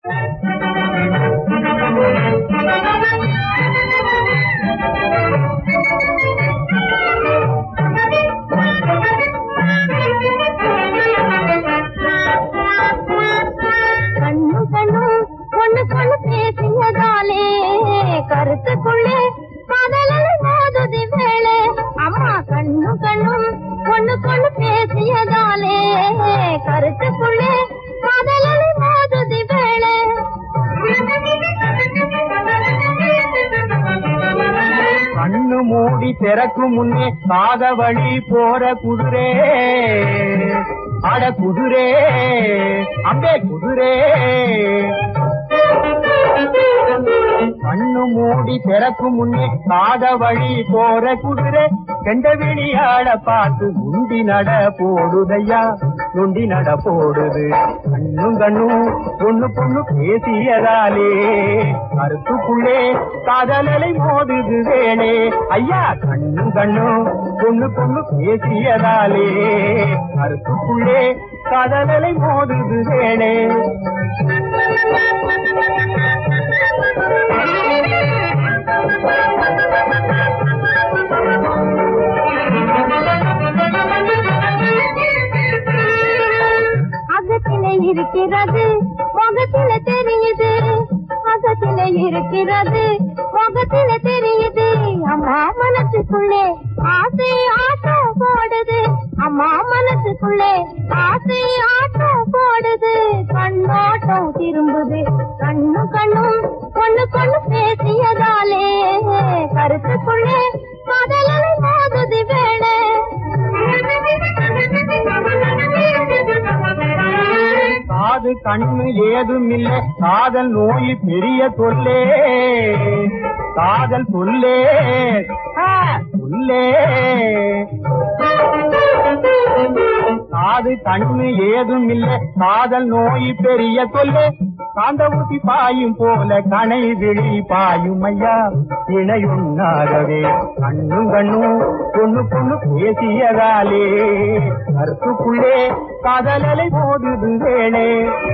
பேசியதாலே கருத்துக்குள்ளே காதலலை மோதுதி வேளே அம்மா கண்ணும் கண்ணும் பொண்ணுக்குள்ள பேசியதாலே கருத்துக்குள்ளே காதலலை மோதுதி வேளே கண்ணு மூடி திறக்கும் முன்னே காத வழி போற குதிரே அட குதிரே அம்பே குதிரே கண்ணு மூடி திறக்கும் முன்னே காத வழி போற குதிரை கெண்ட விழியாட பார்த்து நுண்டி நட போடுதையா நுண்டி நட போடுது கண்ணும் கண்ணும் பொண்ணு பொண்ணு பேசியதாலே கருத்துக்குள்ளே காதலலை மோதுது வேணே ஐயா கண்ணும் கண்ணும் பொண்ணு பொண்ணு பேசியதாலே கருத்துக்குள்ளே காதலலை மோதுது வேணே அகத்திலே இருக்கிறது முகத்திலே தெரியுது அகத்திலே இருக்கிறது முகத்திலே தெரியுது அம்மா மனசுக்குள்ளே ஆசை ஆட்டம் போடுது அம்மா மனசுக்குள்ளே ஆசை ஆட்டம் போடுது கண்ணோட்டம் திரும்புது கண்ணு கண்ணும் பொண்ணு பொண்ணு பேசியதாலே கருத்துக்குள்ளே காதலலை மோதுது வேளே காது கண்ணு ஏதும் இல்ல காதல் நோய் பெரிய தொல்லே காதல் சொல்லே சொல்லே காது கண்ணு ஏதும் இல்ல காதல் நோய் பெரிய தொல்லே காந்த ஊசி பாயும் போல கனை விழி பாயும் ஐயா இணையுண்ணாகவே கண்ணும் கண்ணும் பொண்ணு பொண்ணு பேசியதாலே கருத்துக்குள்ளே காதலலை மோதுது வேணே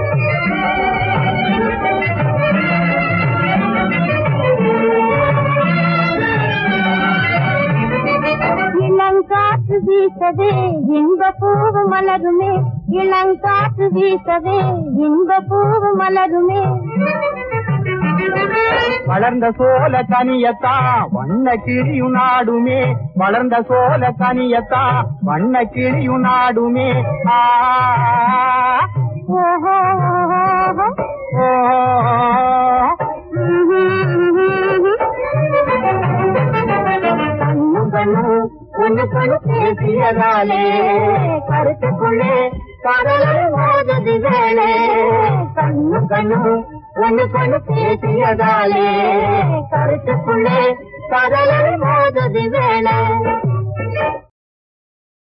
இளங்காற்று வீசவே இன்ப பூவு மலருமே இளங்காற்று வீசவே இன்ப பூவு மலருமே வளர்ந்த சோல கனியத்தா வண்ண கிளியும் நாடுமே வளர்ந்த சோல கனியத்தா வண்ண கிளியும் நாடுமே பொண்ணு பொண்ணு பேசியதாலே கருத்துக்குள்ளே காதலலை மோதுது வேளே கண்ணு கண்ணு பொண்ணு பொண்ணு பேசியதாலே கருத்துக்குள்ளே காதலலை மோதுது வேளே